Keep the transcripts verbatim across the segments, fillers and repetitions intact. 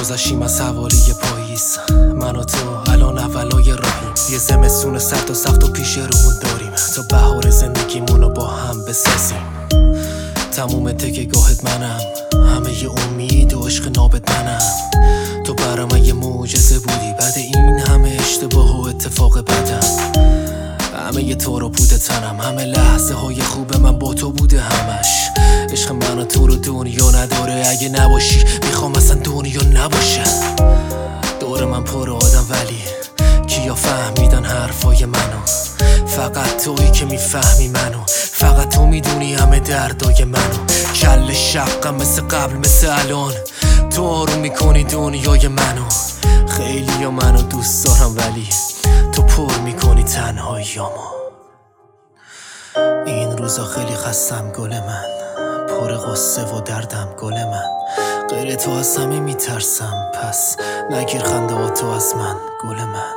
گذشتیم از حوالی پاییز، من و تو الان اولای راهیم. یه زمستون سرد و سخت و پیش رومون داریم تا بهار زندگیمونو با هم بسازیم. تموم تکه گاهت منم، همه ی امید و عشق نابت منم. تو برا من یه معجزه بودی بعد این همه اشتباه و اتفاق بدم. همه ی تو رو بوده تنم، همه لحظه های خوب من با تو بوده همش. عشق من و تو رو دنیا نداره، اگه نباشی میخوام اصلا دنیا نباشه. دور من پر آدم ولی کیا فهمیدن حرفای منو؟ فقط تویی که میفهمی منو، فقط تو میدونی همه دردای منو. کل شقم مثل قبل مثل الان، تو آروم میکنی دنیای منو. خیلی یا منو دوست دارم ولی تو پر میکنی تنهاییامو. این روزا خیلی خستم گل من، پر غصه و دردم گل من. غیر تو از همه میترسم، پس نگیر خنده ها تو از من گل من.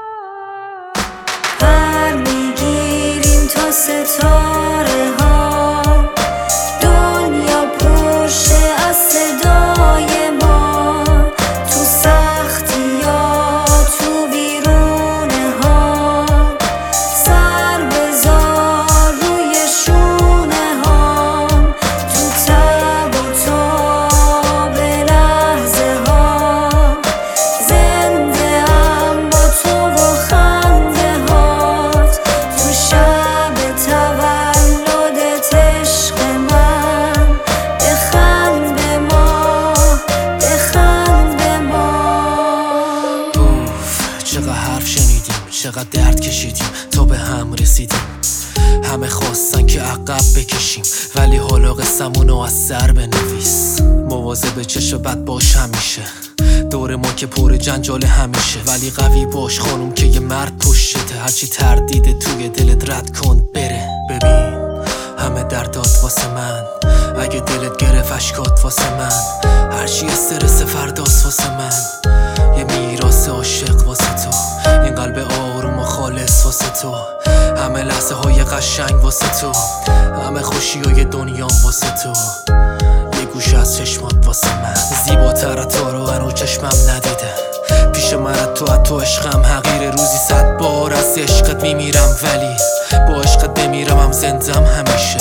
پر میگیریم تا ستاره ها، دنیا پرشه از صدای ما. تو سختی ها تو بیرونه ها، سر بذار روی شونه ها. تو تب و تاب لحظه ها، زنده ام با تو و خنده هات. تو شب تولدت عشق من، بخند به ما بخند به ما. اوف چقدر حرف شنیدیم، چقدر درد کشیدیم تا به هم رسیدیم. همه خواستن که عقب بکشیم ولی حالا قصمونو از سر بنویس. مواظب چشم بد باش همیشه، دور ما که پر جنجال همیشه. ولی قوی باش خانوم که یه مرد پشته، هرچی تردید توی دلت رد کن بره. ببین همه دردات واسه من، اگه دلت گرفت اشکات واسه من. هرچی استرس فرداست واسه من، یه میراث عاشق واسه تو. این قلب آروم و خالص واسه تو، همه لحظه های قشنگ واسه تو. همه خوشی های دنیام واسه تو، یه گوشه از چشمات واسه من. زیباتر تا رو هنو چشمم ندیده، پیش من تو از تو عشقم حقیره. روزی صد بار از عشقت میمیرم ولی با عشقت بمیرم هم زندم همیشه.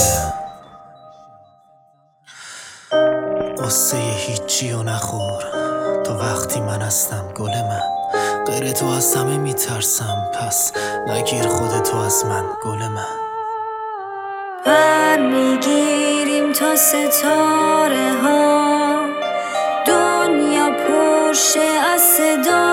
قصه هیچی و نخور تو وقتی من هستم گل من. غیر تو از همه میترسم، پس نگیر خودتو از من گل من. پر میگیریم تا ستاره ها، دنیا پرشه از صدا